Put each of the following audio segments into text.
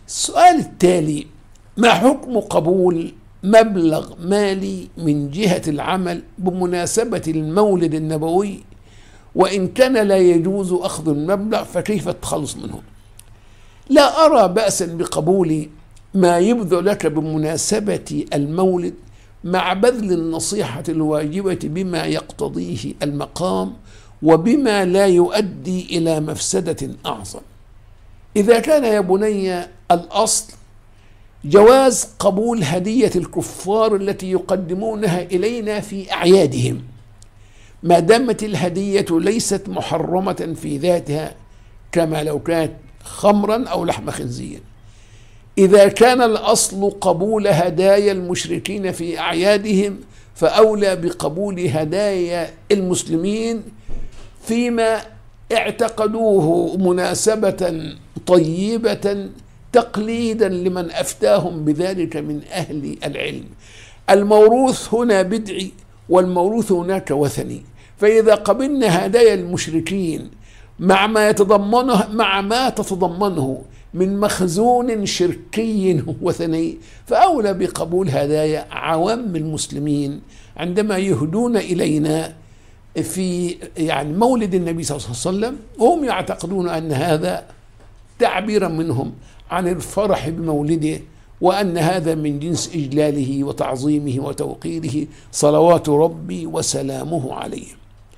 السؤال التالي: ما حكم قبول مبلغ مالي من جهة العمل بمناسبة المولد النبوي، وإن كان لا يجوز أخذ المبلغ فكيف التخلص منه؟ لا أرى بأسا بقبول ما يبذل لك بمناسبة المولد مع بذل النصيحة الواجبة بما يقتضيه المقام وبما لا يؤدي إلى مفسدة أعظم. إذا كان يا بني الأصل جواز قبول هدية الكفار التي يقدمونها إلينا في أعيادهم، ما دامت الهدية ليست محرمة في ذاتها كما لو كانت خمرا أو لحم خنزير. إذا كان الأصل قبول هدايا المشركين في أعيادهم، فأولى بقبول هدايا المسلمين فيما اعتقدوه مناسبة طيبة تقليدا لمن أفتاهم بذلك من أهل العلم. الموروث هنا بدعي والموروث هناك وثني، فإذا قبلنا هدايا المشركين مع ما تتضمنه من مخزون شركي وثني، فأولى بقبول هدايا عوام المسلمين عندما يهدون إلينا في مولد النبي صلى الله عليه وسلم، وهم يعتقدون أن هذا تعبيرا منهم عن الفرح بمولده، وأن هذا من جنس إجلاله وتعظيمه وتوقيره صلوات ربي وسلامه عليه.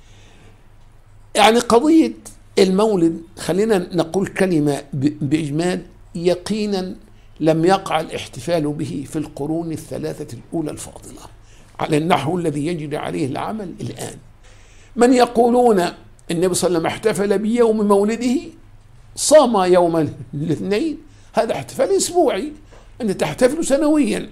قضية المولد، خلينا نقول كلمة بإجمال: يقينا لم يقع الاحتفال به في القرون الثلاثة الأولى الفاضلة على النحو الذي يجري عليه العمل الآن. من يقولون النبي صلى الله عليه وسلم احتفل بيوم مولده، صام يوم الاثنين، هذا احتفال أسبوعي، أنت تحتفل سنويا.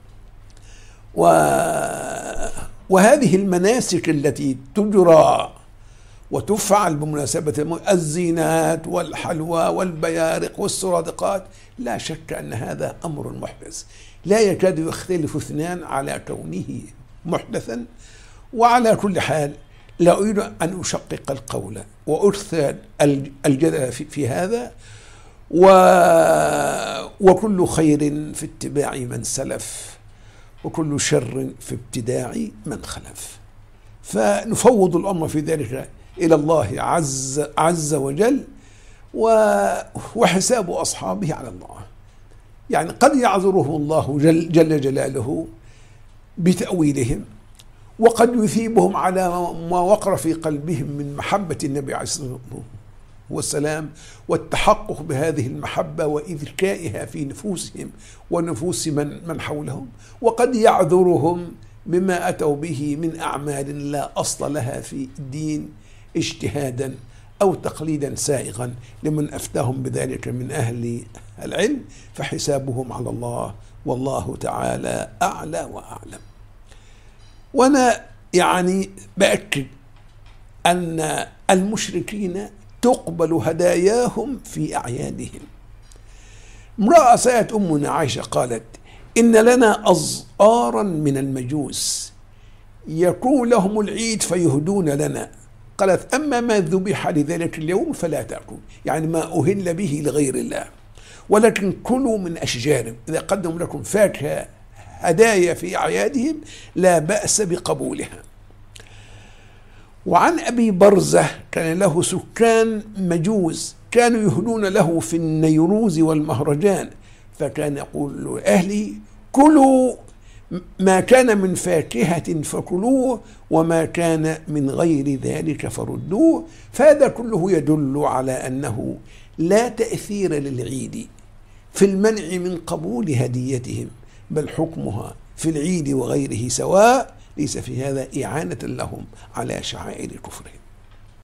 وهذه المناسك التي تجرى وتفعل بمناسبة الزينات والحلوى والبيارق والسرادقات، لا شك أن هذا أمر محدث لا يكاد يختلف اثنان على كونه محدثا. وعلى كل حال لا أريد أن أشقق القول وأرثى الجدل في هذا، وكل خير في اتباع من سلف، وكل شر في ابتداع من خلف. فنفوض الأمر في ذلك إلى الله عز وجل، وحساب أصحابه على الله. قد يعذره الله جل جلاله بتأويلهم، وقد يثيبهم على ما وقر في قلبهم من محبة النبي عليه الصلاة والسلام والتحقق بهذه المحبة وإذكائها في نفوسهم ونفوس من حولهم، وقد يعذرهم بما أتوا به من أعمال لا أصل لها في الدين اجتهادا أو تقليدا سائغا لمن أفتاهم بذلك من أهل العلم، فحسابهم على الله، والله تعالى أعلى وأعلم. وأنا بأكد أن المشركين تقبل هداياهم في أعيادهم. امرأة سألت أمنا عائشة قالت: إن لنا أزآرا من المجوس يكون لهم العيد فيهدون لنا. قالت: أما ما ذبح لذلك اليوم فلا تأكل، ما أهل به لغير الله، ولكن كلوا من أشجارهم. إذا قدموا لكم فاكهة هدايا في أعيادهم لا بأس بقبولها. وعن أبي برزة كان له سكان مجوس كانوا يهدون له في النيروز والمهرجان، فكان يقول لأهلي: كلوا ما كان من فاكهة فكلوه، وما كان من غير ذلك فردوه. فهذا كله يدل على أنه لا تأثير للعيد في المنع من قبول هديتهم، بل حكمها في العيد وغيره سواء، ليس في هذا إعانة لهم على شعائر كفرهم.